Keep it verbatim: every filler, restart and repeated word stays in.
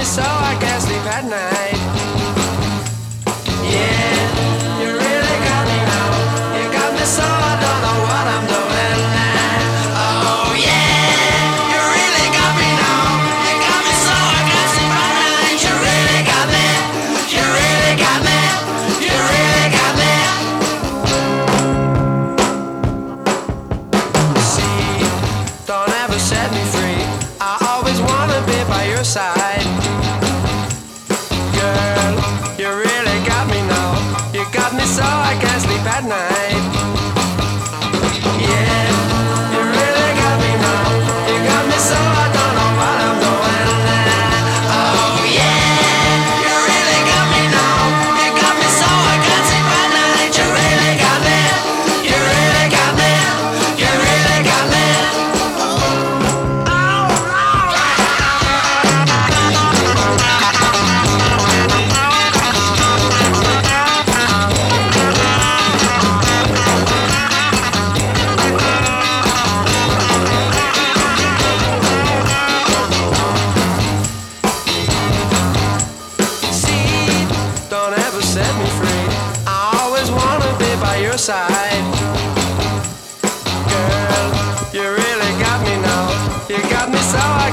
me so I can't sleep at night. Yeah, you really got me now. You got me so I don't know what I'm doing. Oh yeah, you really got me now. You got me so I can't sleep at night. You really got me. You really got me. You really got me. See, don't ever set me free. I always wanna be by your side. Girl, you really got me now. You got me so I can't sleep at night. Yeah, you really got me now. You got me so I don't know what I'm doing. Oh yeah, you really got me now. You got me so I can't sleep at night. You really got me. You really got me. You really got me. See, don't ever set me free. I always wanna be by your side. Girl, you really got me now. You got me so